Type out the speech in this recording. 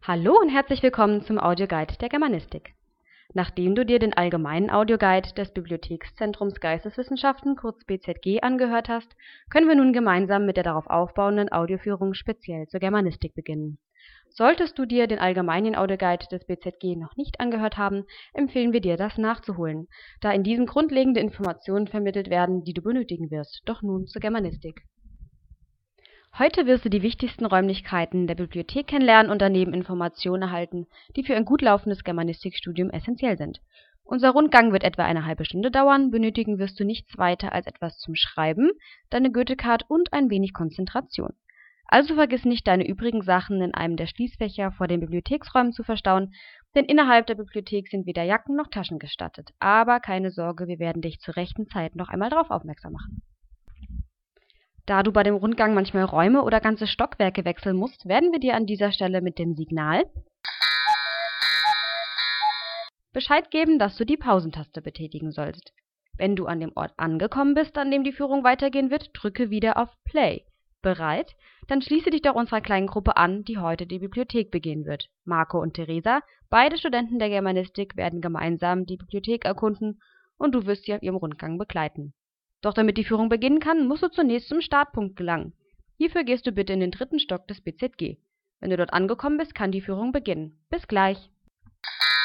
Hallo und herzlich willkommen zum Audioguide der Germanistik. Nachdem du dir den allgemeinen Audioguide des Bibliothekszentrums Geisteswissenschaften, kurz BZG, angehört hast, können wir nun gemeinsam mit der darauf aufbauenden Audioführung speziell zur Germanistik beginnen. Solltest du dir den allgemeinen Audioguide des BZG noch nicht angehört haben, empfehlen wir dir, das nachzuholen, da in diesem grundlegende Informationen vermittelt werden, die du benötigen wirst. Doch nun zur Germanistik. Heute wirst du die wichtigsten Räumlichkeiten der Bibliothek kennenlernen und daneben Informationen erhalten, die für ein gut laufendes Germanistikstudium essentiell sind. Unser Rundgang wird etwa eine halbe Stunde dauern, benötigen wirst du nichts weiter als etwas zum Schreiben, deine Goethe-Card und ein wenig Konzentration. Also vergiss nicht, deine übrigen Sachen in einem der Schließfächer vor den Bibliotheksräumen zu verstauen, denn innerhalb der Bibliothek sind weder Jacken noch Taschen gestattet. Aber keine Sorge, wir werden dich zur rechten Zeit noch einmal darauf aufmerksam machen. Da du bei dem Rundgang manchmal Räume oder ganze Stockwerke wechseln musst, werden wir dir an dieser Stelle mit dem Signal Bescheid geben, dass du die Pausentaste betätigen sollst. Wenn du an dem Ort angekommen bist, an dem die Führung weitergehen wird, drücke wieder auf Play. Bereit? Dann schließe dich doch unserer kleinen Gruppe an, die heute die Bibliothek begehen wird. Marco und Theresa, beide Studenten der Germanistik, werden gemeinsam die Bibliothek erkunden und du wirst sie auf ihrem Rundgang begleiten. Doch damit die Führung beginnen kann, musst du zunächst zum Startpunkt gelangen. Hierfür gehst du bitte in den 3. Stock des BZG. Wenn du dort angekommen bist, kann die Führung beginnen. Bis gleich!